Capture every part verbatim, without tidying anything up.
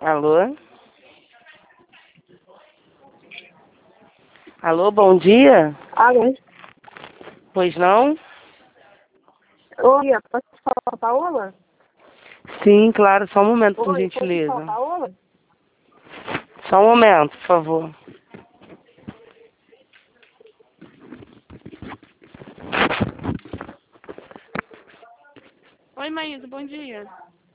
Alô? Alô, bom dia? Alô? Pois não? Oi, posso falar com a Paola? Sim, claro, só um momento, por Oi, posso falar com a gentileza. Paola? Só um momento, por favor. Oi, Maísa, bom dia.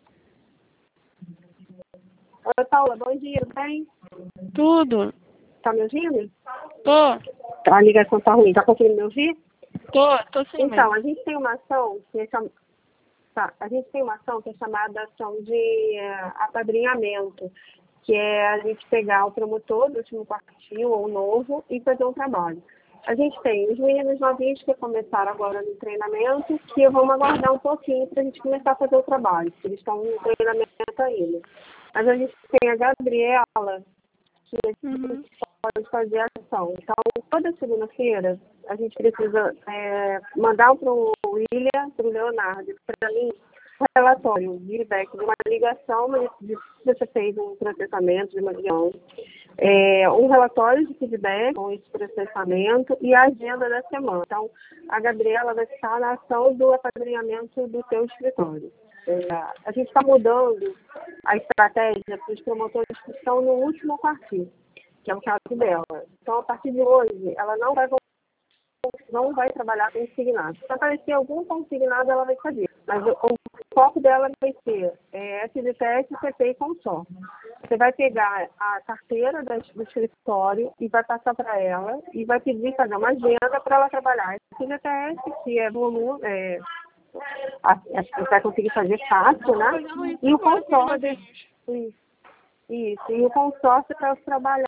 Oi, Paola, bom dia, tudo bem? Tudo? Tá me ouvindo? Tô, A ligação tá ruim, tá conseguindo me ouvir? tô, tô sim, Então, mãe. a gente tem uma ação que é cham... tá, a gente tem uma ação que é chamada ação de eh, apadrinhamento, que é a gente pegar o promotor do último quartil ou novo e fazer um trabalho. A gente tem os meninos novinhos que começaram agora no treinamento, que vamos aguardar um pouquinho para a gente começar a fazer o trabalho, porque eles estão no treinamento ainda. Mas a gente tem a Gabriela, que a gente Uhum. pode fazer a ação. Então, toda segunda-feira, a gente precisa é, mandar para o William, para o Leonardo, para mim, um relatório, um feedback de uma ligação, de se você fez um processamento de uma ligação, é, um relatório de feedback com esse processamento e a agenda da semana. Então, a Gabriela vai estar na ação do apadrinhamento do seu escritório. É, a gente está mudando a estratégia para os promotores que estão no último quartil, que é o caso dela. Então, a partir de hoje, ela não vai, não vai trabalhar com consignado. Se aparecer algum consignado, ela vai fazer. Mas o, o foco dela vai ser é, S D T S, C P e consórcio. Você vai pegar a carteira do escritório e vai passar para ela e vai pedir fazer uma agenda para ela trabalhar. S D T S, que é volume... É, acho que vai conseguir fazer fácil, né? E o consórcio, isso, isso, e o consórcio para trabalhar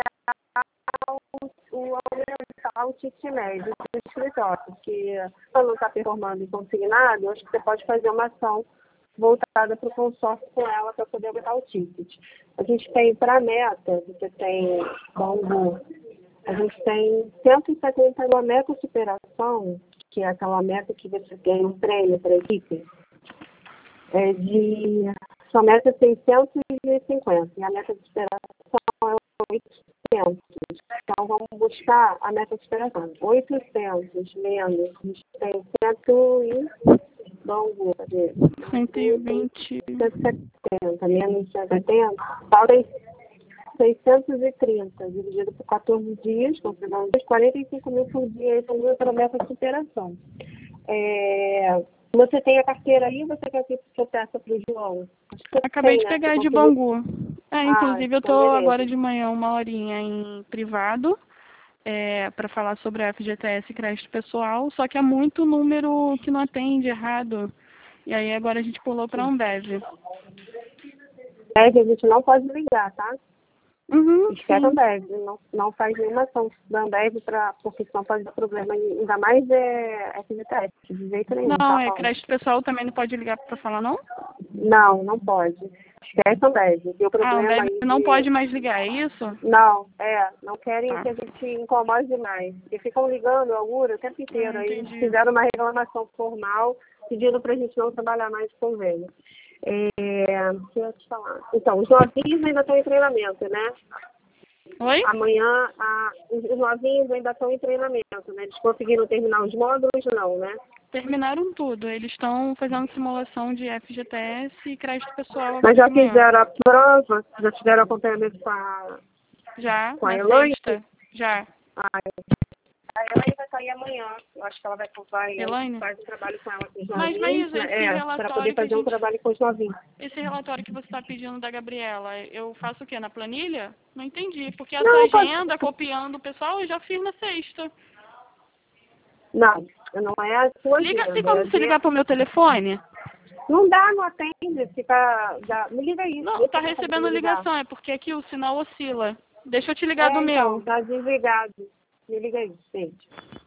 o, o aumentar o ticket médio do escritório, porque se ela não está performando em consignado, acho que você pode fazer uma ação voltada para o consórcio com ela para poder aumentar o ticket. A gente tem para a meta, você tem bambu, a gente tem cento e setenta uma meta superação, que é aquela meta que você ganha um prêmio para a equipe, é de, sua meta é seiscentos e cinquenta, e a meta de superação é oitocentos. Então, vamos buscar a meta de superação. oitocentos menos, a gente tem cem e, vamos ver, cento e vinte. cento e setenta, menos cento e setenta, falta seiscentos e trinta, dividido por quatorze dias, considerando quarenta e cinco mil por dia, essa é a promessa de superação. É, você tem a carteira aí ou você quer que eu peça para o João? Acabei tem, de né? pegar Você de conseguiu... Bangu. É, Ah, inclusive eu então tô beleza. agora de manhã uma horinha em privado é, para falar sobre a F G T S e crédito pessoal, só que é muito número que não atende errado. E aí agora a gente pulou para Ambev. É que a gente não pode ligar, tá? Uhum, Espera a sim. Ambev, não, não faz nenhuma ação da Ambev, pra, porque senão pode dar problema, ainda mais é F G T S, de jeito nenhum, Não, tá, é Paulo? crédito pessoal também não pode ligar para falar, não? Não, não pode. Esquece a Ambev, deu Ah, a problema Ambev aí não de... pode mais ligar, é isso? Não, é, não querem Tá. que a gente incomode demais. E ficam ligando a Ura o tempo inteiro. Ah, Aí eles entendi. fizeram uma reclamação formal, pedindo pra gente não trabalhar mais de convênio. É, o que eu ia te falar? Então, os novinhos ainda estão em treinamento, né? Oi? Amanhã, a, os os novinhos ainda estão em treinamento, né? Eles conseguiram terminar os módulos, não, né? Terminaram tudo. Eles estão fazendo simulação de F G T S e crédito pessoal Mas agora já de manhã. fizeram a prova, já tiveram acompanhamento com a, Já, com a na Elaine. sexta? Já. A Elaine vai sair amanhã. Eu acho que ela vai, vai Elaine? faz um trabalho com ela com os Mas, novinhos, Maísa, né? esse É, para poder relatório que a fazer um gente... trabalho com os novinhos. Esse relatório que você está pedindo da Gabriela, eu faço o quê? Na planilha? Não entendi. Porque essa Não, pode... agenda, copiando o pessoal, eu já fiz na sexta. Não, não é a sua Liga, tem agenda. É como a você de... ligar pro meu telefone? Não dá, não atende, fica... Dá... Me liga aí, Não, deixa tá eu ver como recebendo me ligar. ligação, é porque aqui o sinal oscila. Deixa eu te ligar do É, então, meu. tá desligado. Me liga aí, gente.